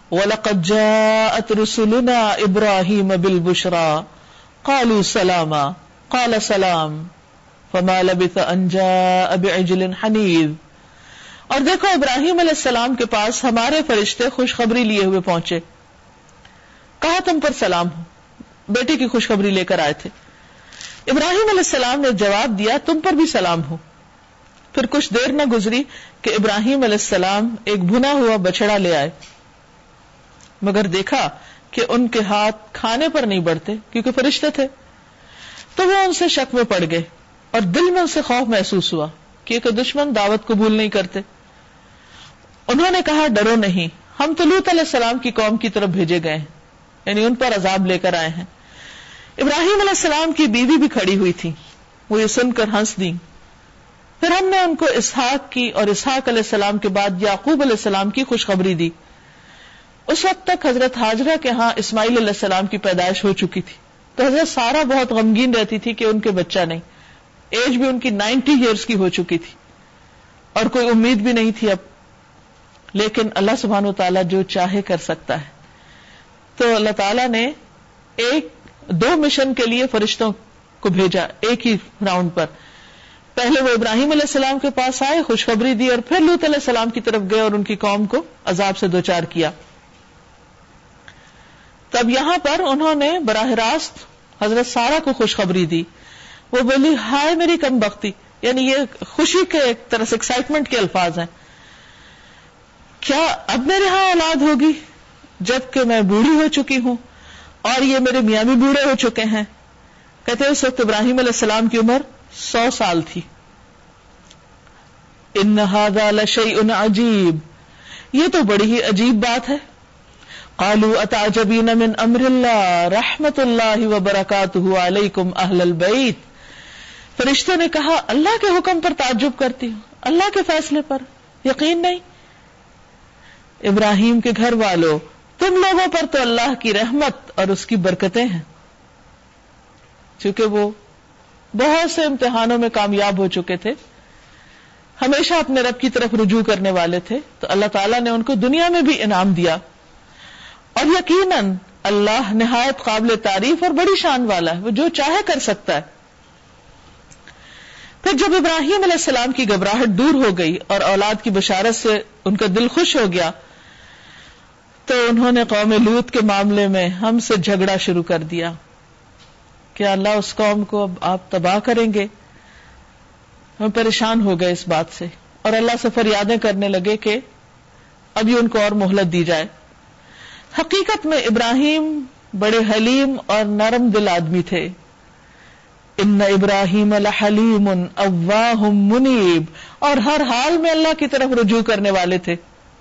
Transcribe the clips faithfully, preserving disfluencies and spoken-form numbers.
وَلَقَدْ جَاءَتْ رُسُلُنَا إِبْرَاهِيمَ بِالْبُشْرَى قَالُوا سَلَامًا قَالَ سَلَامٌ فَمَا لَبِثَ أَنْ جَاءَ بِعِجْلٍ حَنِيذٍ. اور دیکھو ابراہیم علیہ السلام کے پاس ہمارے فرشتے خوشخبری لیے ہوئے پہنچے. کہا تم پر سلام ہو. بیٹے کی خوشخبری لے کر آئے تھے. ابراہیم علیہ السلام نے جواب دیا تم پر بھی سلام ہو. پھر کچھ دیر نہ گزری کہ ابراہیم علیہ السلام ایک بھنا ہوا بچڑا لے آئے، مگر دیکھا کہ ان کے ہاتھ کھانے پر نہیں بڑھتے کیونکہ فرشتے تھے. تو وہ ان سے شک میں پڑ گئے اور دل میں ان سے خوف محسوس ہوا کیونکہ دشمن دعوت قبول نہیں کرتے. انہوں نے کہا ڈرو نہیں، ہم تو لوط علیہ السلام کی قوم کی طرف بھیجے گئے ہیں، یعنی ان پر عذاب لے کر آئے ہیں. ابراہیم علیہ السلام کی بیوی بھی کھڑی ہوئی تھی، وہ یہ سن کر ہنس دی. پھر ہم نے ان کو اسحاق کی اور اسحاق علیہ السلام کے بعد یعقوب علیہ السلام کی خوشخبری دی. اس وقت تک حضرت ہاجرہ کے ہاں اسماعیل علیہ السلام کی پیدائش ہو چکی تھی، تو حضرت سارہ بہت غمگین رہتی تھی کہ ان کے بچہ نہیں. ایج بھی ان کی نائنٹی ایئرز کی ہو چکی تھی اور کوئی امید بھی نہیں تھی اب. لیکن اللہ سبحانہ و تعالیٰ جو چاہے کر سکتا ہے. تو اللہ تعالیٰ نے ایک دو مشن کے لیے فرشتوں کو بھیجا ایک ہی راؤنڈ پر. پہلے وہ ابراہیم علیہ السلام کے پاس آئے، خوشخبری دی، اور پھر لوط علیہ السلام کی طرف گئے اور ان کی قوم کو عذاب سے دوچار کیا. تب یہاں پر انہوں نے براہ راست حضرت سارہ کو خوشخبری دی. وہ بولی ہائے میری کم بختی، یعنی یہ خوشی کے ایک طرح سے ایکسائٹمنٹ کے الفاظ ہیں. کیا اب میرے ہاں اولاد ہوگی جبکہ میں بوڑھی ہو چکی ہوں اور یہ میرے میاں بھی بوڑھے ہو چکے ہیں. کہتے ہیں اس وقت ابراہیم علیہ السلام کی عمر سو سال تھی. ان ھذا لشیء عجیب، یہ تو بڑی ہی عجیب بات ہے. قالوا اتعجبین من امر اللہ رحمت اللہ وبرکاتہ علیکم اہل البیت. فرشتوں نے کہا اللہ کے حکم پر تعجب کرتی ہوں، اللہ کے فیصلے پر یقین نہیں. ابراہیم کے گھر والوں، تم لوگوں پر تو اللہ کی رحمت اور اس کی برکتیں ہیں. چونکہ وہ بہت سے امتحانوں میں کامیاب ہو چکے تھے، ہمیشہ اپنے رب کی طرف رجوع کرنے والے تھے، تو اللہ تعالیٰ نے ان کو دنیا میں بھی انعام دیا. اور یقیناً اللہ نہایت قابل تعریف اور بڑی شان والا ہے، وہ جو چاہے کر سکتا ہے. پھر جب ابراہیم علیہ السلام کی گھبراہٹ دور ہو گئی اور اولاد کی بشارت سے ان کا دل خوش ہو گیا، تو انہوں نے قوم لوط کے معاملے میں ہم سے جھگڑا شروع کر دیا کہ اللہ اس قوم کو اب آپ تباہ کریں گے. ہم پریشان ہو گئے اس بات سے اور اللہ سے فریادیں کرنے لگے کہ ابھی ان کو اور مہلت دی جائے. حقیقت میں ابراہیم بڑے حلیم اور نرم دل آدمی تھے. ان ابراہیم لحلیم اواہ منیب، اور ہر حال میں اللہ کی طرف رجوع کرنے والے تھے.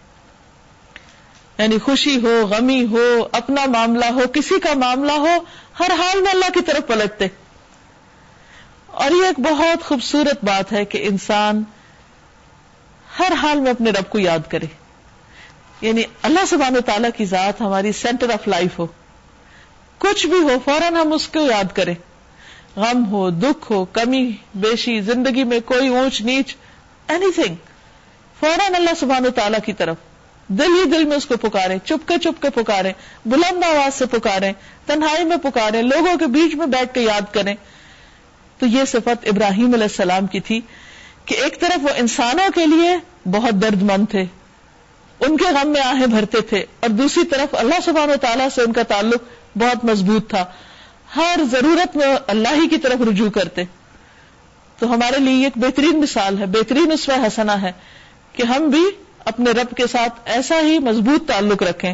یعنی خوشی ہو، غمی ہو، اپنا معاملہ ہو، کسی کا معاملہ ہو، ہر حال میں اللہ کی طرف پلٹتے. اور یہ ایک بہت خوبصورت بات ہے کہ انسان ہر حال میں اپنے رب کو یاد کرے. یعنی اللہ سبحانہ تعالیٰ کی ذات ہماری سینٹر آف لائف ہو. کچھ بھی ہو فوراً ہم اس کو یاد کریں. غم ہو، دکھ ہو، کمی بیشی، زندگی میں کوئی اونچ نیچ، اینی تھنگ، فوراً اللہ سبحانہ تعالیٰ کی طرف دل ہی دل میں اس کو پکاریں، چپ کے چپ کے پکاریں، بلند آواز سے پکاریں، تنہائی میں پکاریں، لوگوں کے بیچ میں بیٹھ کے یاد کریں. تو یہ صفت ابراہیم علیہ السلام کی تھی کہ ایک طرف وہ انسانوں کے لیے بہت درد مند تھے، ان کے غم میں آہیں بھرتے تھے، اور دوسری طرف اللہ سبحانہ و تعالیٰ سے ان کا تعلق بہت مضبوط تھا، ہر ضرورت میں اللہ ہی کی طرف رجوع کرتے. تو ہمارے لیے ایک بہترین مثال ہے، بہترین اسوہ حسنہ ہے کہ ہم بھی اپنے رب کے ساتھ ایسا ہی مضبوط تعلق رکھیں.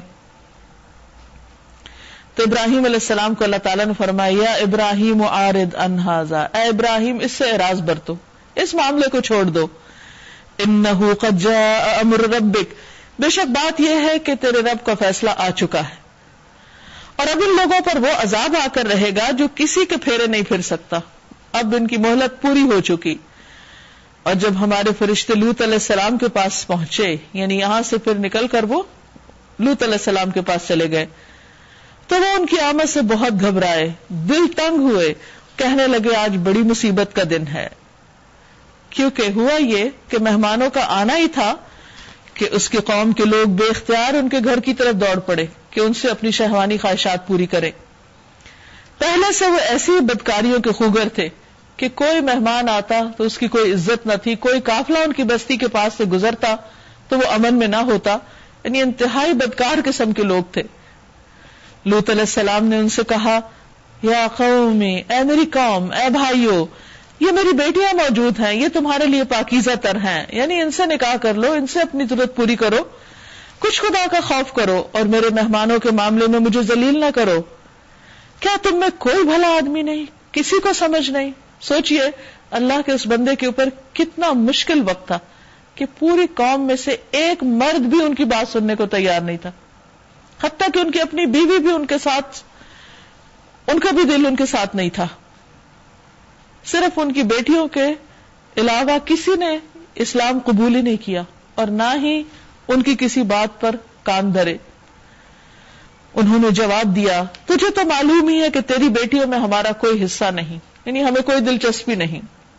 تو ابراہیم علیہ السلام کو اللہ تعالیٰ نے فرمایا یا ابراہیم اعرض عن ھذا، اے ابراہیم اس سے اعراض برتو، اس معاملے کو چھوڑ دو. انہ قد جاء امر ربک، بے شک بات یہ ہے کہ تیرے رب کا فیصلہ آ چکا ہے، اور اب ان لوگوں پر وہ عذاب آ کر رہے گا جو کسی کے پھیرے نہیں پھر سکتا. اب ان کی مہلت پوری ہو چکی. اور جب ہمارے فرشتے لوط علیہ السلام کے پاس پہنچے، یعنی یہاں سے پھر نکل کر وہ لوط علیہ السلام کے پاس چلے گئے، تو وہ ان کی آمد سے بہت گھبرائے، دل تنگ ہوئے، کہنے لگے آج بڑی مصیبت کا دن ہے. کیونکہ ہوا یہ کہ مہمانوں کا آنا ہی تھا کہ اس کی قوم کے لوگ بے اختیار ان کے گھر کی طرف دوڑ پڑے کہ ان سے اپنی شہوانی خواہشات پوری کرے. پہلے سے وہ ایسی بدکاریوں کے خوگر تھے کہ کوئی مہمان آتا تو اس کی کوئی عزت نہ تھی، کوئی قافلہ ان کی بستی کے پاس سے گزرتا تو وہ امن میں نہ ہوتا. یعنی انتہائی بدکار قسم کے لوگ تھے. لوط علیہ السلام نے ان سے کہا، یا قومی، اے میری قوم، اے بھائیو، یہ میری بیٹیاں موجود ہیں، یہ تمہارے لیے پاکیزہ تر ہیں، یعنی ان سے نکاح کر لو، ان سے اپنی ضرورت پوری کرو، کچھ خدا کا خوف کرو اور میرے مہمانوں کے معاملے میں مجھے ذلیل نہ کرو. کیا تم میں کوئی بھلا آدمی نہیں، کسی کو سمجھ نہیں؟ سوچئے اللہ کے اس بندے کے اوپر کتنا مشکل وقت تھا کہ پوری قوم میں سے ایک مرد بھی ان کی بات سننے کو تیار نہیں تھا، حتیٰ کہ ان کی اپنی بیوی بھی ان کے ساتھ، ان کا بھی دل ان کے ساتھ نہیں تھا. صرف ان کی بیٹیوں کے علاوہ کسی نے اسلام قبول ہی نہیں کیا اور نہ ہی ان کی کسی بات پر کان دھرے. انہوں نے جواب دیا، تجھے تو معلوم ہی ہے کہ تیری بیٹیوں میں ہمارا کوئی حصہ نہیں، یعنی ہمیں کوئی دلچسپی نہیں،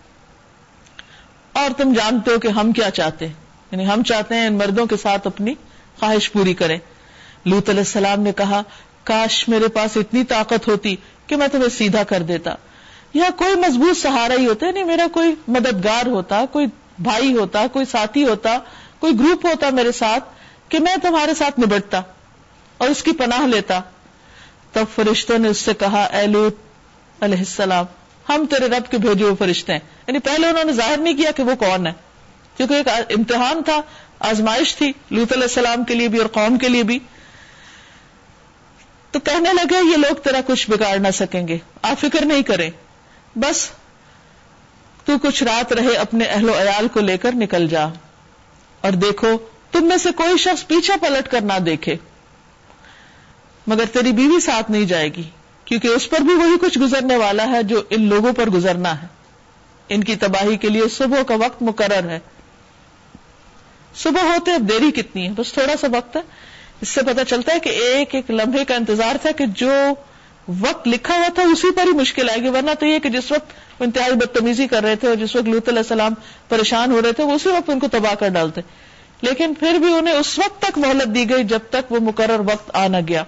اور تم جانتے ہو کہ ہم کیا چاہتے ہیں، یعنی ہم چاہتے ہیں ان مردوں کے ساتھ اپنی خواہش پوری کریں. لوط علیہ السلام نے کہا، کاش میرے پاس اتنی طاقت ہوتی کہ میں تمہیں سیدھا کر دیتا، یا کوئی مضبوط سہارا ہی ہوتا، نہیں میرا کوئی مددگار ہوتا، کوئی بھائی ہوتا، کوئی ساتھی ہوتا، کوئی گروپ ہوتا میرے ساتھ کہ میں تمہارے ساتھ نبٹتا اور اس کی پناہ لیتا. تب فرشتوں نے اس سے کہا، اے لوط علیہ السلام، ہم تیرے رب کے بھیجے ہوئے فرشتے ہیں. یعنی پہلے انہوں نے ظاہر نہیں کیا کہ وہ کون ہے، کیونکہ ایک امتحان تھا، آزمائش تھی لوط علیہ السلام کے لیے بھی اور قوم کے لیے بھی. تو کہنے لگے، یہ لوگ تیرا کچھ بگاڑ نہ سکیں گے، آپ فکر نہیں کریں، بس تو کچھ رات رہے اپنے اہل و عیال کو لے کر نکل جا، اور دیکھو تم میں سے کوئی شخص پیچھے پلٹ کر نہ دیکھے، مگر تیری بیوی ساتھ نہیں جائے گی، کیونکہ اس پر بھی وہی کچھ گزرنے والا ہے جو ان لوگوں پر گزرنا ہے. ان کی تباہی کے لیے صبح کا وقت مقرر ہے. صبح ہوتے اب دیری کتنی ہے، بس تھوڑا سا وقت ہے. اس سے پتہ چلتا ہے کہ ایک ایک لمحے کا انتظار تھا کہ جو وقت لکھا ہوا تھا اسی پر ہی مشکل آئے گی، ورنہ تو یہ کہ جس وقت وہ انتہائی بدتمیزی کر رہے تھے اور جس وقت لوط علیہ السلام پریشان ہو رہے تھے وہ اسی وقت ان کو تباہ کر ڈالتے. لیکن پھر بھی انہیں اس وقت تک مہلت دی گئی جب تک وہ مقرر وقت آ نہ گیا.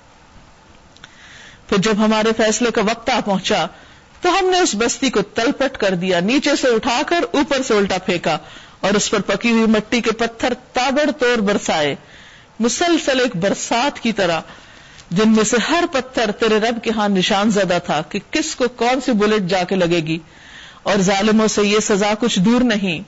پھر جب ہمارے فیصلے کا وقت آ پہنچا تو ہم نے اس بستی کو تلپٹ کر دیا، نیچے سے اٹھا کر اوپر سے الٹا پھینکا اور اس پر پکی ہوئی مٹی کے پتھر تابڑ توڑ برسائے، مسلسل ایک برسات کی طرح، جن میں سے ہر پتھر تیرے رب کے ہاں نشان زدہ تھا کہ کس کو کون سی بلٹ جا کے لگے گی، اور ظالموں سے یہ سزا کچھ دور نہیں.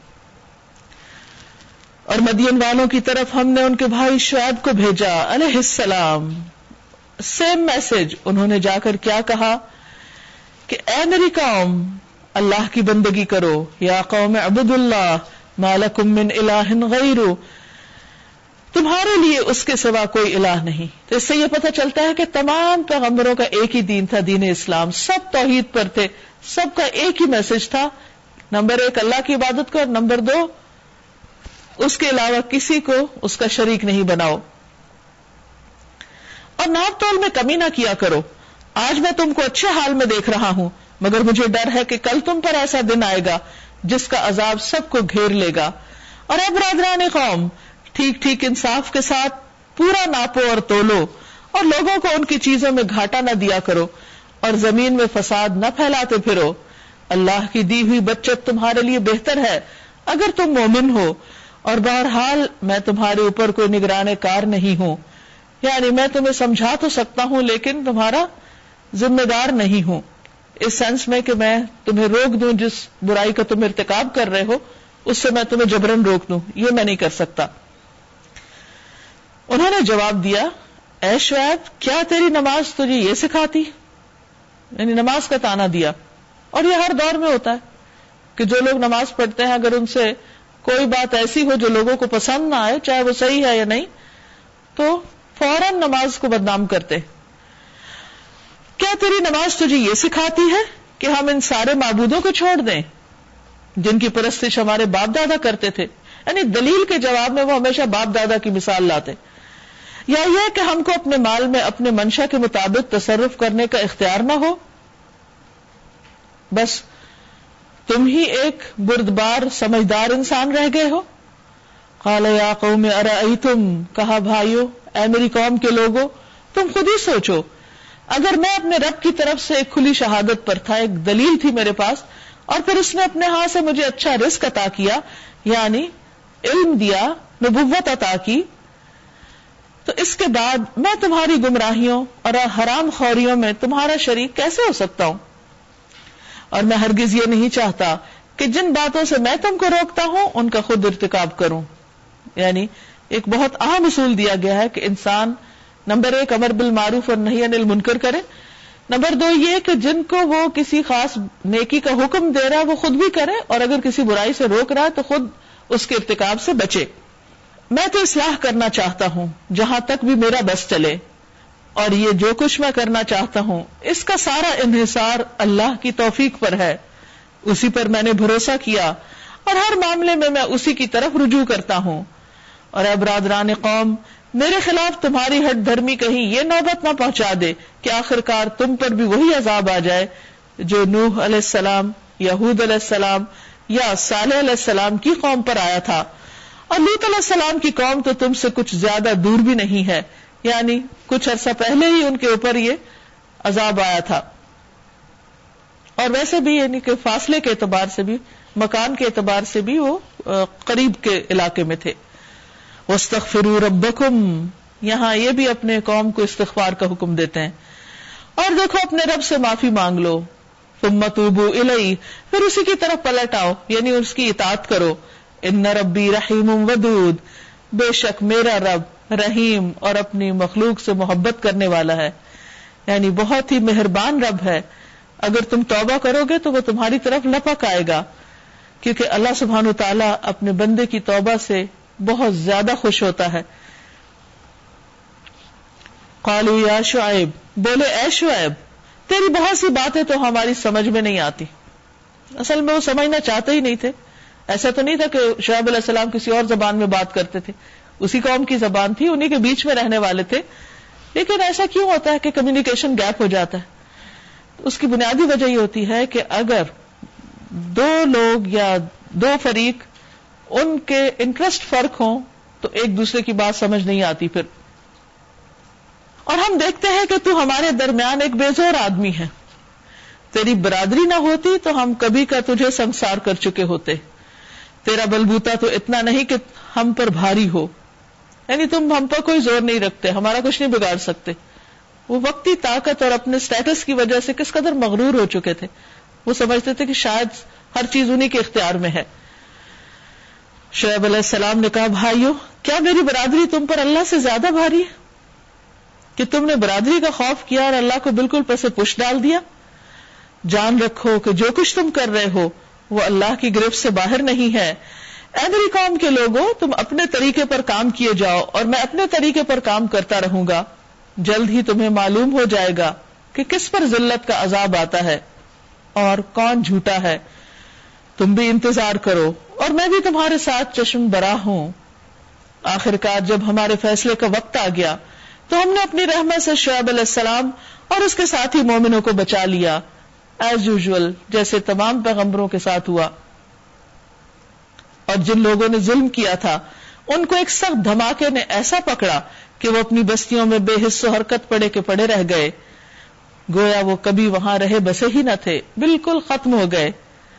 اور مدین والوں کی طرف ہم نے ان کے بھائی شعیب کو بھیجا علیہ السلام. Same message. انہوں نے جا کر کیا کہا کہ اے میری قوم، اللہ کی بندگی کرو، یا قوم اعبدوا اللہ ما لکم من الہ غیرہ، تمہارے لیے اس کے سوا کوئی الہ نہیں. تو اس سے یہ پتہ چلتا ہے کہ تمام پیغمبروں کا ایک ہی دین تھا، دین اسلام. سب توحید پر تھے، سب کا ایک ہی میسج تھا، نمبر ایک اللہ کی عبادت کرو، نمبر دو اس کے علاوہ کسی کو اس کا شریک نہیں بناؤ، اور ناپ تول میں کمی نہ کیا کرو. آج میں تم کو اچھے حال میں دیکھ رہا ہوں، مگر مجھے ڈر ہے کہ کل تم پر ایسا دن آئے گا جس کا عذاب سب کو گھیر لے گا. اور اے برادران قوم، ٹھیک ٹھیک انصاف کے ساتھ پورا ناپو اور تولو، اور لوگوں کو ان کی چیزوں میں گھاٹا نہ دیا کرو، اور زمین میں فساد نہ پھیلاتے پھرو. اللہ کی دی ہوئی بچت تمہارے لیے بہتر ہے اگر تم مومن ہو، اور بہرحال میں تمہارے اوپر کوئی نگران کار نہیں ہوں، یعنی میں تمہیں سمجھا تو سکتا ہوں لیکن تمہارا ذمہ دار نہیں ہوں، اس سینس میں کہ میں تمہیں روک دوں جس برائی کا تم ارتکاب کر رہے ہو اس سے میں تمہیں جبرن روک دوں، یہ میں نہیں کر سکتا. انہوں نے جواب دیا، اے شعیب، کیا تیری نماز تجھے یہ سکھاتی؟ یعنی نماز کا تانا دیا. اور یہ ہر دور میں ہوتا ہے کہ جو لوگ نماز پڑھتے ہیں اگر ان سے کوئی بات ایسی ہو جو لوگوں کو پسند نہ آئے، چاہے وہ صحیح ہے یا نہیں، تو فوراً نماز کو بدنام کرتے. کیا تیری نماز تجھے یہ سکھاتی ہے کہ ہم ان سارے معبودوں کو چھوڑ دیں جن کی پرستش ہمارے باپ دادا کرتے تھے؟ یعنی دلیل کے جواب میں وہ ہمیشہ باپ دادا کی مثال لاتے. یا یہ کہ ہم کو اپنے مال میں اپنے منشا کے مطابق تصرف کرنے کا اختیار نہ ہو، بس تم ہی ایک بردبار سمجھدار انسان رہ گئے ہو. قال یا قوم ارأیتم، کہا بھائیو اے میری قوم کے لوگو تم خود ہی سوچو، اگر میں اپنے رب کی طرف سے ایک کھلی شہادت پر تھا، ایک دلیل تھی میرے پاس، اور پھر اس نے اپنے ہاتھ سے مجھے اچھا رزق عطا کیا، یعنی علم دیا، نبوت عطا کی، تو اس کے بعد میں تمہاری گمراہیوں اور حرام خوریوں میں تمہارا شریک کیسے ہو سکتا ہوں؟ اور میں ہرگز یہ نہیں چاہتا کہ جن باتوں سے میں تم کو روکتا ہوں ان کا خود ارتکاب کروں. یعنی ایک بہت اہم اصول دیا گیا ہے کہ انسان نمبر ایک امر بالمعروف اور نہی عن المنکر کرے، نمبر دو یہ کہ جن کو وہ کسی خاص نیکی کا حکم دے رہا ہے وہ خود بھی کرے، اور اگر کسی برائی سے روک رہا ہے تو خود اس کے ارتکاب سے بچے. میں تو اصلاح کرنا چاہتا ہوں جہاں تک بھی میرا بس چلے، اور یہ جو کچھ میں کرنا چاہتا ہوں اس کا سارا انحصار اللہ کی توفیق پر ہے، اسی پر میں نے بھروسہ کیا اور ہر معاملے میں میں اسی کی طرف رجوع کرتا ہوں. اور اے برادران قوم، میرے خلاف تمہاری ہٹ دھرمی کہیں یہ نوبت نہ پہنچا دے کہ آخر کار تم پر بھی وہی عذاب آ جائے جو نوح علیہ السلام، یا ہود علیہ السلام یا صالح علیہ السلام کی قوم پر آیا تھا. اور لوط علیہ السلام کی قوم تو تم سے کچھ زیادہ دور بھی نہیں ہے، یعنی کچھ عرصہ پہلے ہی ان کے اوپر یہ عذاب آیا تھا. اور ویسے بھی یعنی کہ فاصلے کے اعتبار سے بھی، مکان کے اعتبار سے بھی وہ قریب کے علاقے میں تھے. وَاسْتَغْفِرُوا رَبَّكُمْ، یہاں یہ بھی اپنے قوم کو استغفار کا حکم دیتے ہیں، اور دیکھو اپنے رب سے معافی مانگ لو. ثُمَّ تُوبُوا إِلَيْهِ، پھر اسی کی طرف پلٹ آؤ، یعنی اس کی اطاعت کرو. إِنَّ رَبِّي رَحِيمٌ وَدُودٌ، بے شک میرا رب رحیم اور اپنی مخلوق سے محبت کرنے والا ہے، یعنی بہت ہی مہربان رب ہے. اگر تم توبہ کرو گے تو وہ تمہاری طرف لپک آئے گا، کیونکہ اللہ سبحانہ وتعالی اپنے بندے کی توبہ سے بہت زیادہ خوش ہوتا ہے. قالوا یا شعیب، بولے اے شعیب تیری بہت سی باتیں تو ہماری سمجھ میں نہیں آتی. اصل میں وہ سمجھنا چاہتے ہی نہیں تھے. ایسا تو نہیں تھا کہ شعیب علیہ السلام کسی اور زبان میں بات کرتے تھے، اسی قوم کی زبان تھی، انہی کے بیچ میں رہنے والے تھے. لیکن ایسا کیوں ہوتا ہے کہ کمیونیکیشن گیپ ہو جاتا ہے؟ اس کی بنیادی وجہ یہ ہوتی ہے کہ اگر دو لوگ یا دو فریق ان کے انٹرسٹ فرق ہوں تو ایک دوسرے کی بات سمجھ نہیں آتی پھر. اور ہم دیکھتے ہیں کہ تو ہمارے درمیان ایک بے زور آدمی ہے، تیری برادری نہ ہوتی تو ہم کبھی کا تجھے سنسار کر چکے ہوتے. تیرا بلبوتا تو اتنا نہیں کہ ہم پر بھاری ہو، یعنی تم ہم پر کوئی زور نہیں رکھتے، ہمارا کچھ نہیں بگاڑ سکتے. وہ وقتی طاقت اور اپنے سٹیٹس کی وجہ سے کس قدر مغرور ہو چکے تھے. وہ سمجھتے تھے کہ شاید ہر چیز انہی کے اختیار میں ہے. شعیب علیہ السلام نے کہا بھائیو، کیا میری برادری تم پر اللہ سے زیادہ بھاری ہے کہ تم نے برادری کا خوف کیا اور اللہ کو بالکل پس پش ڈال دیا؟ جان رکھو کہ جو کچھ تم کر رہے ہو وہ اللہ کی گرفت سے باہر نہیں ہے. اے میری قوم کے لوگوں، تم اپنے طریقے پر کام کیے جاؤ اور میں اپنے طریقے پر کام کرتا رہوں گا. جلد ہی تمہیں معلوم ہو جائے گا کہ کس پر ذلت کا عذاب آتا ہے اور کون جھوٹا ہے. تم بھی انتظار کرو اور میں بھی تمہارے ساتھ چشم برا ہوں. آخرکار جب ہمارے فیصلے کا وقت آ گیا تو ہم نے اپنی رحمت سے شعیب علیہ السلام اور اس کے ساتھی مومنوں کو بچا لیا، ایز یوزول جیسے تمام پیغمبروں کے ساتھ ہوا. اور جن لوگوں نے ظلم کیا تھا ان کو ایک سخت دھماکے نے ایسا پکڑا کہ وہ اپنی بستیوں میں بے حس و حرکت پڑے کے پڑے رہ گئے، گویا وہ کبھی وہاں رہے بسے ہی نہ تھے، بالکل ختم ہو گئے.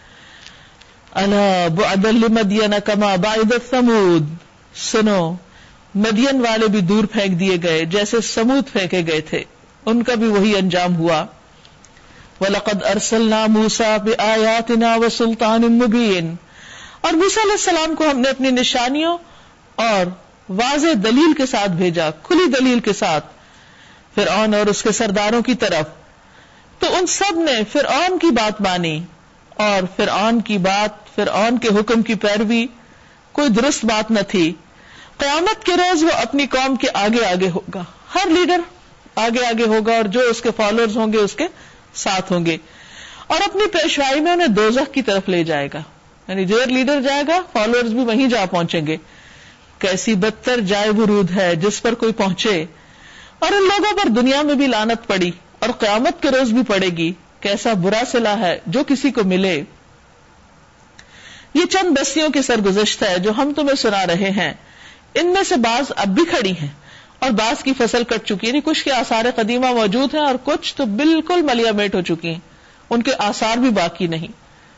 الا بعدا لمدین کما بعدت ثمود، سنو مدین والے بھی دور پھینک دیے گئے جیسے سمود پھینکے گئے تھے، ان کا بھی وہی انجام ہوا. وَلَقَدْ أَرْسَلْنَا مُوسَىٰ بِآيَاتِنَا وَسُلْطَانٍ مُبِينٍ، اور موسیٰ علیہ السلام کو ہم نے اپنی نشانیوں اور واضح دلیل کے ساتھ بھیجا، کھلی دلیل کے ساتھ، فرعون اور اس کے سرداروں کی طرف. تو ان سب نے فرعون کی بات مانی، اور فرعون کی بات، فرعون کے حکم کی پیروی کوئی درست بات نہ تھی. قیامت کے روز وہ اپنی قوم کے آگے آگے ہوگا، ہر لیڈر آگے آگے ہوگا اور جو اس کے فالوورز ہوں گے اس کے ساتھ ہوں گے، اور اپنی پیشوائی میں انہیں دوزخ کی طرف لے جائے گا. یعنی جو لیڈر جائے گا فالوورز بھی وہیں جا پہنچیں گے. کیسی بدتر جائے برود ہے جس پر کوئی پہنچے. اور ان لوگوں پر دنیا میں بھی لعنت پڑی اور قیامت کے روز بھی پڑے گی. کیسا برا صلہ ہے جو کسی کو ملے. یہ چند بستیوں کی سرگزشت ہے جو ہم تمہیں سنا رہے ہیں، ان میں سے بعض اب بھی کھڑی ہیں اور بعض کی فصل کٹ چکی، یعنی کچھ کے آثار قدیمہ موجود ہیں اور کچھ تو بالکل ملیا میٹ ہو چکی ہیں، ان کے آثار بھی باقی نہیں۔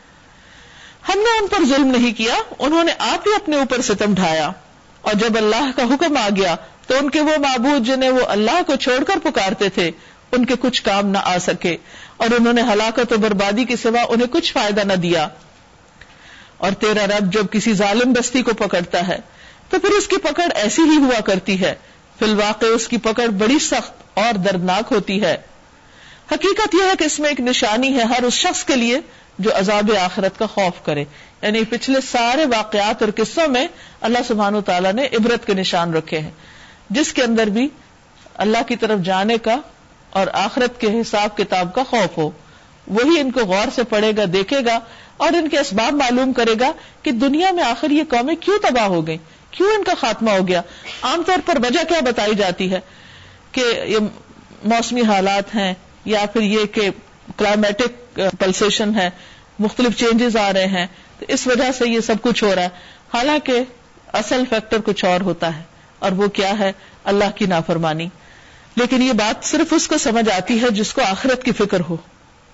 ہم نے ان پر ظلم نہیں کیا، انہوں نے آپ ہی اپنے اوپر ستم ڈھایا، اور جب اللہ کا حکم آ گیا تو ان کے وہ معبود جنہیں وہ اللہ کو چھوڑ کر پکارتے تھے ان کے کچھ کام نہ آ سکے، اور انہوں نے ہلاکت و بربادی کے سوا انہیں کچھ فائدہ نہ دیا۔ اور تیرا رب جب کسی ظالم بستی کو پکڑتا ہے تو پھر اس کی پکڑ ایسی ہی ہوا کرتی ہے، فی الواقع اس کی پکڑ بڑی سخت اور دردناک ہوتی ہے۔ حقیقت یہ ہے کہ اس میں ایک نشانی ہے ہر اس شخص کے لیے جو عذاب آخرت کا خوف کرے، یعنی پچھلے سارے واقعات اور قصوں میں اللہ سبحانہ وتعالیٰ نے عبرت کے نشان رکھے ہیں، جس کے اندر بھی اللہ کی طرف جانے کا اور آخرت کے حساب کتاب کا خوف ہو، وہی ان کو غور سے پڑھے گا، دیکھے گا اور ان کے اسباب معلوم کرے گا کہ دنیا میں آخر یہ قومیں کیوں تباہ ہو گئیں، کیوں ان کا خاتمہ ہو گیا۔ عام طور پر وجہ کیا بتائی جاتی ہے کہ یہ موسمی حالات ہیں، یا پھر یہ کہ کلائمیٹک پلسیشن ہے، مختلف چینجز آ رہے ہیں، تو اس وجہ سے یہ سب کچھ ہو رہا ہے، حالانکہ اصل فیکٹر کچھ اور ہوتا ہے، اور وہ کیا ہے؟ اللہ کی نافرمانی۔ لیکن یہ بات صرف اس کو سمجھ آتی ہے جس کو آخرت کی فکر ہو۔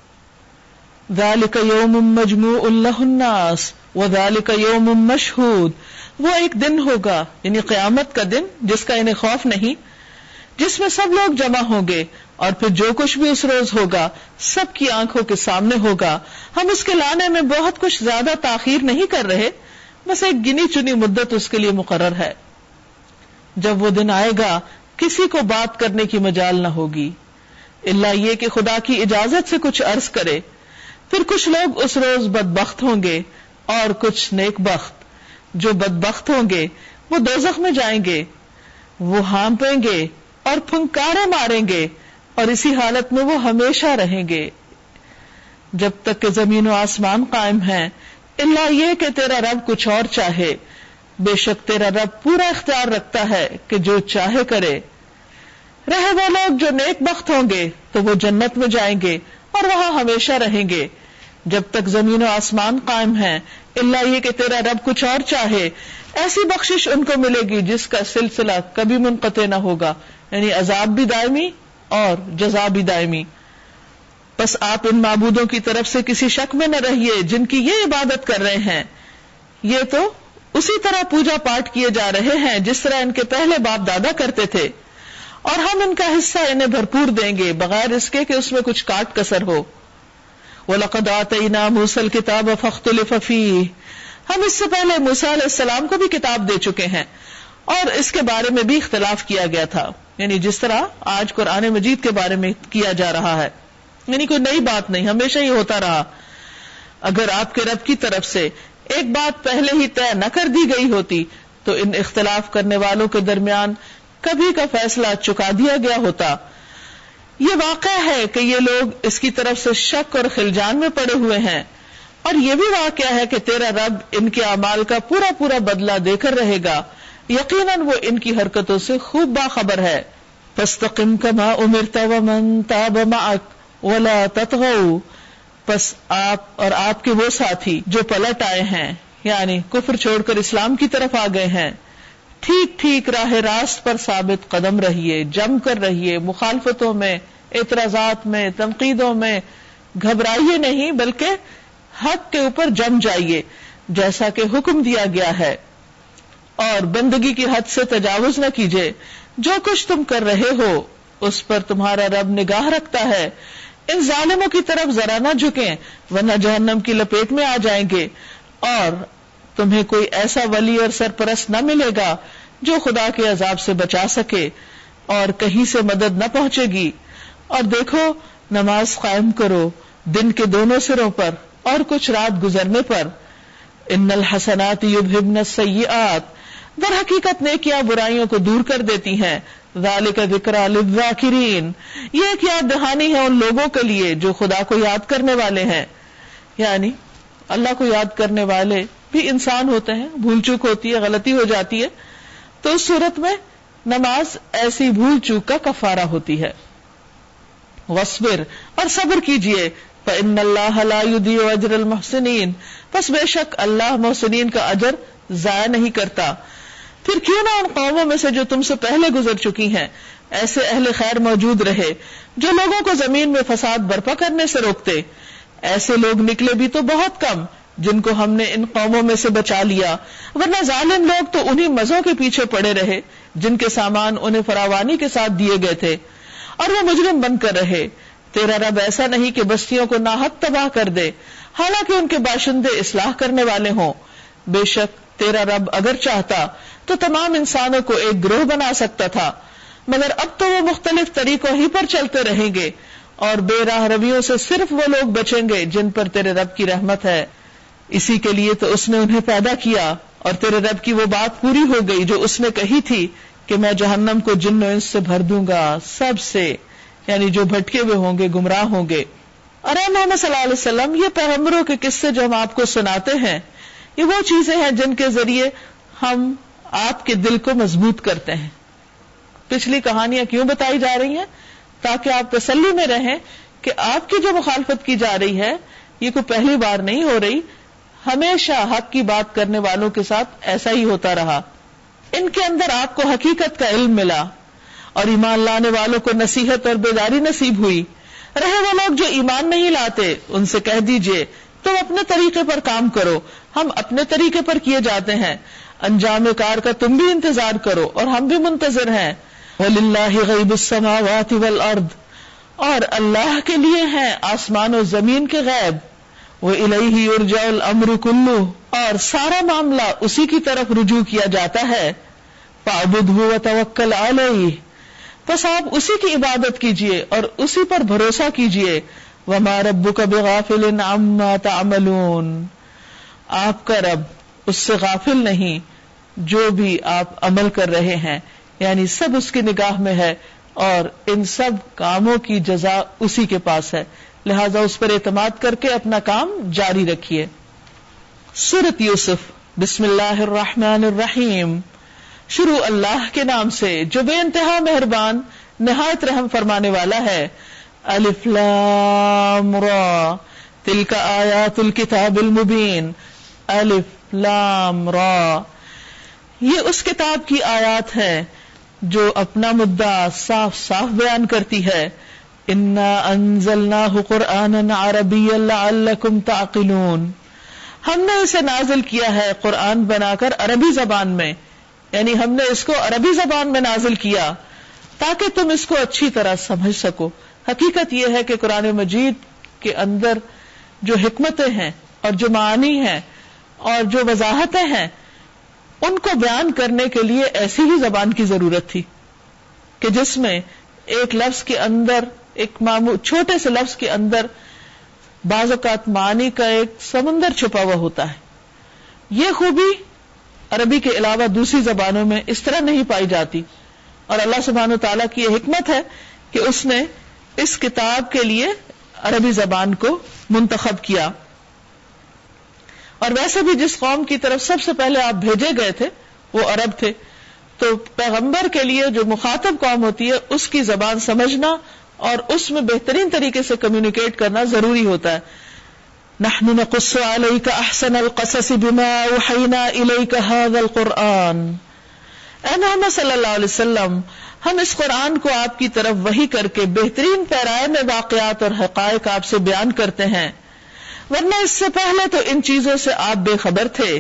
ذالک یوم مجموع لہ الناس وذالک یوم مشہود، وہ ایک دن ہوگا یعنی قیامت کا دن جس کا انہیں خوف نہیں، جس میں سب لوگ جمع ہوں گے، اور پھر جو کچھ بھی اس روز ہوگا سب کی آنکھوں کے سامنے ہوگا۔ ہم اس کے لانے میں بہت کچھ زیادہ تاخیر نہیں کر رہے، بس ایک گنی چنی مدت اس کے لیے مقرر ہے۔ جب وہ دن آئے گا کسی کو بات کرنے کی مجال نہ ہوگی، الا یہ کہ خدا کی اجازت سے کچھ عرض کرے۔ پھر کچھ لوگ اس روز بدبخت ہوں گے اور کچھ نیک بخت۔ جو بدبخت ہوں گے وہ دوزخ میں جائیں گے، وہ ہانپیں گے اور پھنکارے ماریں گے، اور اسی حالت میں وہ ہمیشہ رہیں گے جب تک کہ زمین و آسمان قائم ہیں، الا یہ کہ تیرا رب کچھ اور چاہے۔ بے شک تیرا رب پورا اختیار رکھتا ہے کہ جو چاہے کرے۔ رہے وہ لوگ جو نیک بخت ہوں گے تو وہ جنت میں جائیں گے اور وہاں ہمیشہ رہیں گے جب تک زمین و آسمان قائم ہیں، الا یہ کہ تیرا رب کچھ اور چاہے۔ ایسی بخشش ان کو ملے گی جس کا سلسلہ کبھی منقطع نہ ہوگا، یعنی عذاب بھی دائمی اور جزا بھی دائمی۔ بس آپ ان معبودوں کی طرف سے کسی شک میں نہ رہیے جن کی یہ عبادت کر رہے ہیں، یہ تو اسی طرح پوجا پاٹ کیے جا رہے ہیں جس طرح ان کے پہلے باپ دادا کرتے تھے، اور ہم ان کا حصہ انہیں بھرپور دیں گے بغیر اس کے کہ اس میں کچھ کاٹ کسر ہو۔ وَلَقَدْ آتَيْنَا مُوسَى الْكِتَابَ فَاخْتُلِفَ فِيهِ، ہم اس سے پہلے موسیٰ علیہ السلام کو بھی کتاب دے چکے ہیں اور اس کے بارے میں بھی اختلاف کیا گیا تھا، یعنی جس طرح آج قرآن مجید کے بارے میں کیا جا رہا ہے، یعنی کوئی نئی بات نہیں، ہمیشہ ہی ہوتا رہا۔ اگر آپ کے رب کی طرف سے ایک بات پہلے ہی طے نہ کر دی گئی ہوتی تو ان اختلاف کرنے والوں کے درمیان کبھی کا فیصلہ چکا دیا گیا ہوتا۔ یہ واقعہ ہے کہ یہ لوگ اس کی طرف سے شک اور خلجان میں پڑے ہوئے ہیں، اور یہ بھی واقعہ ہے کہ تیرا رب ان کے اعمال کا پورا پورا بدلہ دے کر رہے گا، یقیناً وہ ان کی حرکتوں سے خوب باخبر ہے۔ فاستقم کما امرت ومن تاب معک ولا تطغوا، پس آپ اور آپ کے وہ ساتھی جو پلٹ آئے ہیں یعنی کفر چھوڑ کر اسلام کی طرف آ گئے ہیں، ٹھیک ٹھیک راہ راست پر ثابت قدم رہیے، جم کر رہیے، مخالفتوں میں، اعتراضات میں، تنقیدوں میں گھبرائیے نہیں بلکہ حق کے اوپر جم جائیے جیسا کہ حکم دیا گیا ہے، اور بندگی کی حد سے تجاوز نہ کیجیے۔ جو کچھ تم کر رہے ہو اس پر تمہارا رب نگاہ رکھتا ہے۔ ان ظالموں کی طرف ذرا نہ جھکیں ورنہ جہنم کی لپیٹ میں آ جائیں گے، اور تمہیں کوئی ایسا ولی اور سرپرست نہ ملے گا جو خدا کے عذاب سے بچا سکے، اور کہیں سے مدد نہ پہنچے گی۔ اور دیکھو نماز قائم کرو دن کے دونوں سروں پر اور کچھ رات گزرنے پر۔ ان الحسنات یذھبن السیئات، در حقیقت نیکیاں برائیوں کو دور کر دیتی ہیں۔ ذالک ذکریٰ للذاکرین، یہ ایک یاد دہانی ہے ان لوگوں کے لیے جو خدا کو یاد کرنے والے ہیں، یعنی اللہ کو یاد کرنے والے بھی انسان ہوتے ہیں، بھول چوک ہوتی ہے، غلطی ہو جاتی ہے، تو اس صورت میں نماز ایسی بھول چوک کا کفارہ ہوتی ہے۔ وَاصْبِرْ، اور صبر کیجئے، فإن اللہ لا یضیع اجر المحسنین، پس بے شک اللہ محسنین کا اجر ضائع نہیں کرتا. پھر کیوں نہ ان قوموں میں سے جو تم سے پہلے گزر چکی ہیں ایسے اہل خیر موجود رہے جو لوگوں کو زمین میں فساد برپا کرنے سے روکتے. ایسے لوگ نکلے بھی تو بہت کم جن کو ہم نے ان قوموں میں سے بچا لیا، ورنہ ظالم لوگ تو انہی مزوں کے پیچھے پڑے رہے جن کے سامان انہیں فراوانی کے ساتھ دیے گئے تھے، اور وہ مجرم بن کر رہے. تیرا رب ایسا نہیں کہ بستیوں کو ناحق تباہ کر دے حالانکہ ان کے باشندے اصلاح کرنے والے ہوں. بے شک تیرا رب اگر چاہتا تو تمام انسانوں کو ایک گروہ بنا سکتا تھا، مگر اب تو وہ مختلف طریقوں ہی پر چلتے رہیں گے، اور بے راہ رویوں سے صرف وہ لوگ بچیں گے جن پر تیرے رب کی رحمت ہے. اسی کے لیے تو اس نے انہیں پیدا کیا، اور تیرے رب کی وہ بات پوری ہو گئی جو اس نے کہی تھی کہ میں جہنم کو جن و انس سے بھر دوں گا، سب سے، یعنی جو بھٹکے ہوئے ہوں گے، گمراہ ہوں گے. اور اے محمد صلی اللہ علیہ وسلم، یہ پیغمبروں کے قصے جو ہم آپ کو سناتے ہیں یہ وہ چیزیں ہیں جن کے ذریعے ہم آپ کے دل کو مضبوط کرتے ہیں. پچھلی کہانیاں کیوں بتائی جا رہی ہیں؟ تاکہ آپ تسلی میں رہیں کہ آپ کی جو مخالفت کی جا رہی ہے یہ کوئی پہلی بار نہیں ہو رہی، ہمیشہ حق کی بات کرنے والوں کے ساتھ ایسا ہی ہوتا رہا. ان کے اندر آپ کو حقیقت کا علم ملا اور ایمان لانے والوں کو نصیحت اور بیداری نصیب ہوئی. رہے وہ لوگ جو ایمان نہیں لاتے ان سے کہہ دیجئے تم اپنے طریقے پر کام کرو، ہم اپنے طریقے پر کیے جاتے ہیں، انجام کار کا تم بھی انتظار کرو اور ہم بھی منتظر ہیں. وَلِلَّهِ غَيْبُ السَّمَاوَاتِ وَالْأَرْضِ، اور اللہ کے لیے ہیں آسمان و زمین کے غیب. وَإِلَيْهِ يُرْجَعُ الْأَمْرُ كُلُّهُ، اور سارا معاملہ اسی کی طرف رجوع کیا جاتا ہے. فَاعْبُدْهُ وَتَوَكَّلْ عَلَيْهِ، پس آپ اسی کی عبادت کیجئے اور اسی پر بھروسہ کیجئے. وَمَا رَبُّكَ بِغَافِلٍ عَمَّا تَعْمَلُونَ، آپ کا رب اس سے غافل نہیں جو بھی آپ عمل کر رہے ہیں، یعنی سب اس کی نگاہ میں ہے اور ان سب کاموں کی جزا اسی کے پاس ہے، لہذا اس پر اعتماد کر کے اپنا کام جاری رکھیے. سورۃ یوسف. بسم اللہ الرحمن الرحیم، شروع اللہ کے نام سے جو بے انتہا مہربان نہایت رحم فرمانے والا ہے. الف لام را تلک آیات الکتاب المبین. الف لام را، یہ اس کتاب کی آیات ہے جو اپنا مدعا صاف صاف بیان کرتی ہے. انا انزلناہ قرآنا عربیا لعلکم تعقلون، ہم نے اسے نازل کیا ہے قرآن بنا کر عربی زبان میں، یعنی ہم نے اس کو عربی زبان میں نازل کیا تاکہ تم اس کو اچھی طرح سمجھ سکو. حقیقت یہ ہے کہ قرآن مجید کے اندر جو حکمتیں ہیں اور جو معانی ہیں اور جو وضاحتیں ہیں ان کو بیان کرنے کے لیے ایسی ہی زبان کی ضرورت تھی کہ جس میں ایک لفظ کے اندر، ایک معمول چھوٹے سے لفظ کے اندر بعض اوقات معانی کا ایک سمندر چھپا ہوا ہوتا ہے. یہ خوبی عربی کے علاوہ دوسری زبانوں میں اس طرح نہیں پائی جاتی، اور اللہ سبحانہ وتعالیٰ کی یہ حکمت ہے کہ اس نے اس کتاب کے لیے عربی زبان کو منتخب کیا. اور ویسے بھی جس قوم کی طرف سب سے پہلے آپ بھیجے گئے تھے وہ عرب تھے، تو پیغمبر کے لیے جو مخاطب قوم ہوتی ہے اس کی زبان سمجھنا اور اس میں بہترین طریقے سے کمیونیکیٹ کرنا ضروری ہوتا ہے. نحن نقص عليك احسن القصص بما اوحينا اليك هذا القرآن، اے محمد صلی اللہ علیہ وسلم ہم اس قرآن کو آپ کی طرف وحی کر کے بہترین پیرائے میں واقعات اور حقائق آپ سے بیان کرتے ہیں، ورنہ اس سے پہلے تو ان چیزوں سے آپ بے خبر تھے.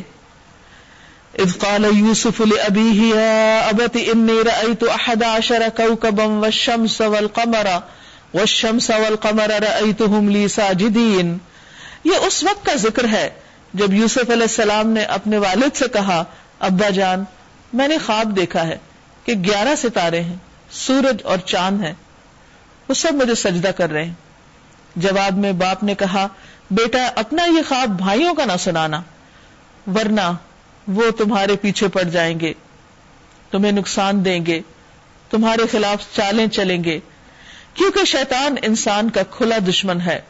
اذ قال یوسف لأبیہ یا ابت انی رأیت احد عشر کوکبا والشمس والقمر والشمس والقمر رأیتهم لی ساجدین. یہ اس وقت کا ذکر ہے جب یوسف علیہ السلام نے اپنے والد سے کہا، ابا جان میں نے خواب دیکھا ہے کہ گیارہ ستارے ہیں، سورج اور چاند ہیں، وہ سب مجھے سجدہ کر رہے ہیں. جواب میں باپ نے کہا، بیٹا اپنا یہ خواب بھائیوں کا نہ سنانا، ورنہ وہ تمہارے پیچھے پڑ جائیں گے، تمہیں نقصان دیں گے، تمہارے خلاف چالیں چلیں گے، کیونکہ شیطان انسان کا کھلا دشمن ہے.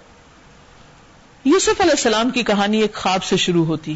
یوسف علیہ السلام کی کہانی ایک خواب سے شروع ہوتی.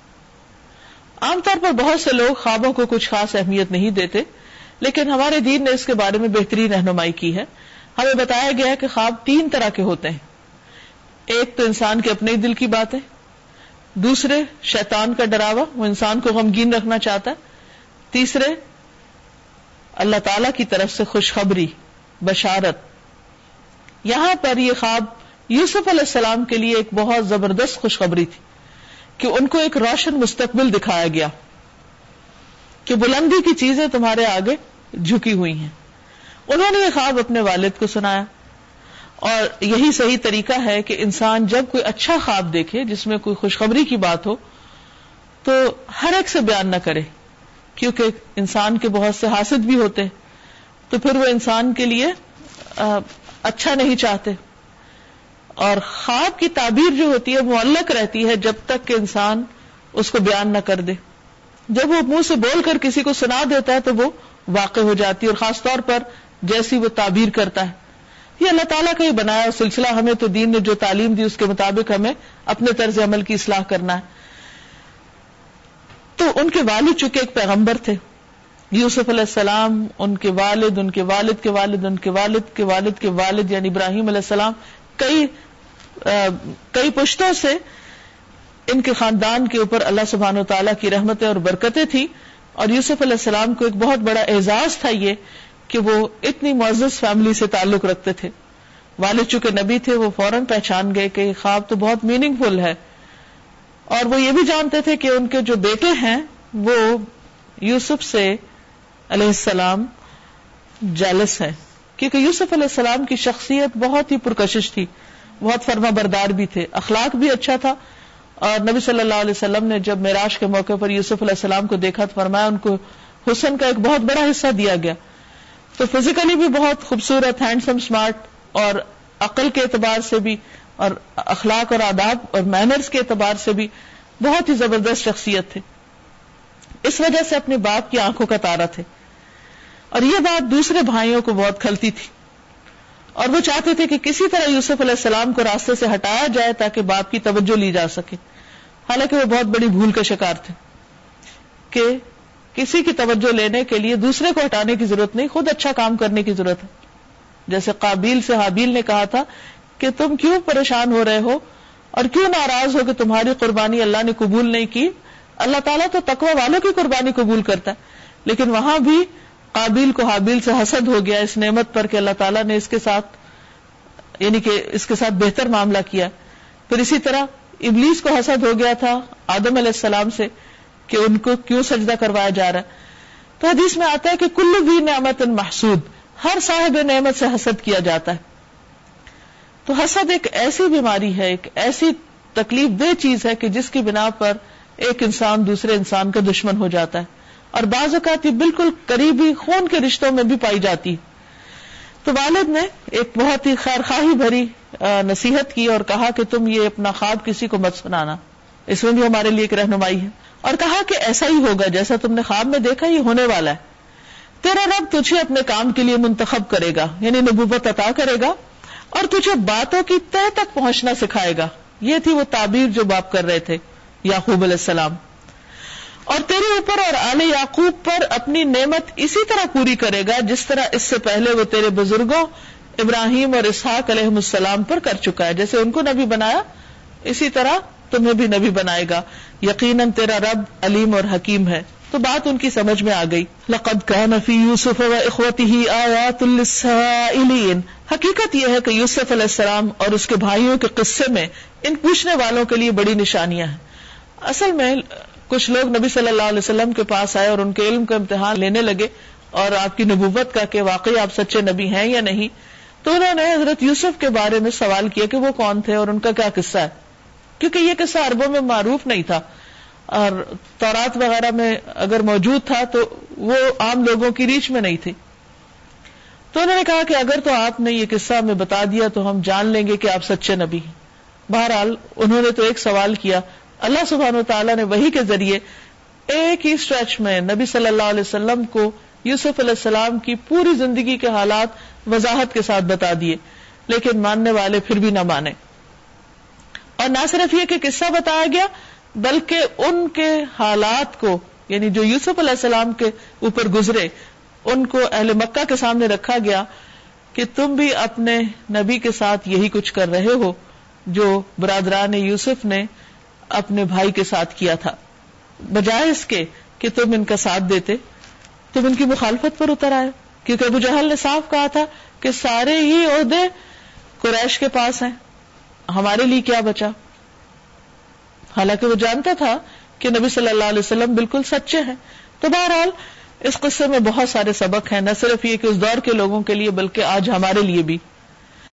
عام طور پر بہت سے لوگ خوابوں کو کچھ خاص اہمیت نہیں دیتے، لیکن ہمارے دین نے اس کے بارے میں بہترین رہنمائی کی ہے. ہمیں بتایا گیا ہے کہ خواب تین طرح کے ہوتے ہیں. ایک تو انسان کے اپنے ہی دل کی بات ہے، دوسرے شیطان کا ڈراوا، وہ انسان کو غمگین رکھنا چاہتا ہے، تیسرے اللہ تعالی کی طرف سے خوشخبری، بشارت. یہاں پر یہ خواب یوسف علیہ السلام کے لیے ایک بہت زبردست خوشخبری تھی کہ ان کو ایک روشن مستقبل دکھایا گیا کہ بلندی کی چیزیں تمہارے آگے جھکی ہوئی ہیں. انہوں نے یہ خواب اپنے والد کو سنایا، اور یہی صحیح طریقہ ہے کہ انسان جب کوئی اچھا خواب دیکھے جس میں کوئی خوشخبری کی بات ہو تو ہر ایک سے بیان نہ کرے، کیونکہ انسان کے بہت سے حاسد بھی ہوتے تو پھر وہ انسان کے لیے اچھا نہیں چاہتے. اور خواب کی تعبیر جو ہوتی ہے معلق رہتی ہے جب تک کہ انسان اس کو بیان نہ کر دے. جب وہ منہ سے بول کر کسی کو سنا دیتا ہے تو وہ واقع ہو جاتی ہے، اور خاص طور پر جیسی وہ تعبیر کرتا ہے. یہ اللہ تعالیٰ کا ہی بنایا سلسلہ، ہمیں تو دین نے جو تعلیم دی اس کے مطابق ہمیں اپنے طرز عمل کی اصلاح کرنا ہے. تو ان کے والد چونکہ ایک پیغمبر تھے، یوسف علیہ السلام، ان کے والد، ان کے والد کے والد، ان کے والد کے والد کے والد یعنی ابراہیم علیہ السلام، کئی کئی پشتوں سے ان کے خاندان کے اوپر اللہ سبحانہ و تعالیٰ کی رحمتیں اور برکتیں تھی. اور یوسف علیہ السلام کو ایک بہت بڑا اعزاز تھا یہ کہ وہ اتنی معزز فیملی سے تعلق رکھتے تھے. والد چونکہ نبی تھے، وہ فوراً پہچان گئے کہ یہ خواب تو بہت میننگ فل ہے، اور وہ یہ بھی جانتے تھے کہ ان کے جو بیٹے ہیں وہ یوسف سے علیہ السلام جالس ہیں، کیونکہ یوسف علیہ السلام کی شخصیت بہت ہی پرکشش تھی، بہت فرما بردار بھی تھے، اخلاق بھی اچھا تھا. اور نبی صلی اللہ علیہ وسلم نے جب معراج کے موقع پر یوسف علیہ السلام کو دیکھا تو فرمایا ان کو حسن کا ایک بہت بڑا حصہ دیا گیا. تو فزیکلی بھی بہت خوبصورت، ہینڈسم، اسمارٹ، اور عقل کے اعتبار سے بھی، اور اخلاق اور آداب اور مینرز کے اعتبار سے بھی بہت ہی زبردست شخصیت تھے. اس وجہ سے اپنے باپ کی آنکھوں کا تارا تھے. اور یہ بات دوسرے بھائیوں کو بہت کھلتی تھی، اور وہ چاہتے تھے کہ کسی طرح یوسف علیہ السلام کو راستے سے ہٹایا جائے تاکہ باپ کی توجہ لی جا سکے. حالانکہ وہ بہت بڑی بھول کا شکار تھے کہ کسی کی توجہ لینے کے لیے دوسرے کو ہٹانے کی ضرورت نہیں، خود اچھا کام کرنے کی ضرورت ہے. جیسے قابیل سے حابیل نے کہا تھا کہ تم کیوں پریشان ہو رہے ہو اور کیوں ناراض ہو کہ تمہاری قربانی اللہ نے قبول نہیں کی. اللہ تعالیٰ تو تقوی والوں کی قربانی قبول کرتا ہے. لیکن وہاں بھی قابیل کو حابیل سے حسد ہو گیا اس نعمت پر کہ اللہ تعالیٰ نے اس کے ساتھ یعنی کہ اس کے ساتھ بہتر معاملہ کیا. پھر اسی طرح ابلیس کو حسد ہو گیا تھا آدم علیہ السلام سے کہ ان کو کیوں سجدہ کروایا جا رہا ہے. تو حدیث میں آتا ہے کہ کل ذی نعمت محسود، ہر صاحب نعمت سے حسد کیا جاتا ہے. تو حسد ایک ایسی بیماری ہے، ایک ایسی تکلیف دہ چیز ہے کہ جس کی بنا پر ایک انسان دوسرے انسان کا دشمن ہو جاتا ہے، اور بعض اوقات یہ بالکل قریبی خون کے رشتوں میں بھی پائی جاتی. تو والد نے ایک بہت ہی خیر خواہی بھری نصیحت کی اور کہا کہ تم یہ اپنا خواب کسی کو مت سنانا، اس میں بھی ہمارے لیے ایک رہنمائی ہے. اور کہا کہ ایسا ہی ہوگا جیسا تم نے خواب میں دیکھا، یہ ہونے والا ہے. تیرا رب تجھے اپنے کام کے لیے منتخب کرے گا، یعنی نبوت عطا کرے گا، اور تجھے باتوں کی تہ تک پہنچنا سکھائے گا. یہ تھی وہ تعبیر جو باپ کر رہے تھے یعقوب علیہ السلام. اور تیرے اوپر اور آل یعقوب پر اپنی نعمت اسی طرح پوری کرے گا جس طرح اس سے پہلے وہ تیرے بزرگوں ابراہیم اور اسحاق علیہ السلام پر کر چکا ہے. جیسے ان کو نبی بنایا اسی طرح تمہیں بھی نبی بنائے گا. یقیناً تیرا رب علیم اور حکیم ہے. تو بات ان کی سمجھ میں آ گئی. لقد كان في يوسف واخوته آیات للسائلین، حقیقت یہ ہے کہ یوسف علیہ السلام اور اس کے بھائیوں کے قصے میں ان پوچھنے والوں کے لیے بڑی نشانیاں ہیں. اصل میں کچھ لوگ نبی صلی اللہ علیہ وسلم کے پاس آئے اور ان کے علم کا امتحان لینے لگے اور آپ کی نبوت کا کہ واقعی آپ سچے نبی ہیں یا نہیں. تو انہوں نے حضرت یوسف کے بارے میں سوال کیا کہ وہ کون تھے اور ان کا کیا قصہ ہے، کیونکہ یہ قصہ عربوں میں معروف نہیں تھا، اور تورات وغیرہ میں اگر موجود تھا تو وہ عام لوگوں کی ریچ میں نہیں تھی. تو انہوں نے کہا کہ اگر تو آپ نے یہ قصہ ہمیں بتا دیا تو ہم جان لیں گے کہ آپ سچے نبی ہیں. بہرحال انہوں نے تو ایک سوال کیا. اللہ سبحانہ و تعالیٰ نے وحی کے ذریعے ایک ہی اسٹریچ میں نبی صلی اللہ علیہ وسلم کو یوسف علیہ السلام کی پوری زندگی کے حالات وضاحت کے ساتھ بتا دیے، لیکن ماننے والے پھر بھی نہ مانے. اور نہ صرف یہ کہ قصہ بتایا گیا بلکہ ان کے حالات کو، یعنی جو یوسف علیہ السلام کے اوپر گزرے، ان کو اہل مکہ کے سامنے رکھا گیا کہ تم بھی اپنے نبی کے ساتھ یہی کچھ کر رہے ہو، جو برادران یوسف نے اپنے بھائی کے ساتھ کیا تھا. بجائے اس کے کہ تم ان کا ساتھ دیتے تم ان کی مخالفت پر اتر آئے, کیونکہ ابو جہل نے صاف کہا تھا کہ سارے ہی عہدے قریش کے پاس ہیں, ہمارے لیے کیا بچا. حالانکہ وہ جانتا تھا کہ نبی صلی اللہ علیہ وسلم بالکل سچے ہیں. تو بہرحال اس قصے میں بہت سارے سبق ہیں, نہ صرف یہ کہ اس دور کے لوگوں کے لیے بلکہ آج ہمارے لیے بھی.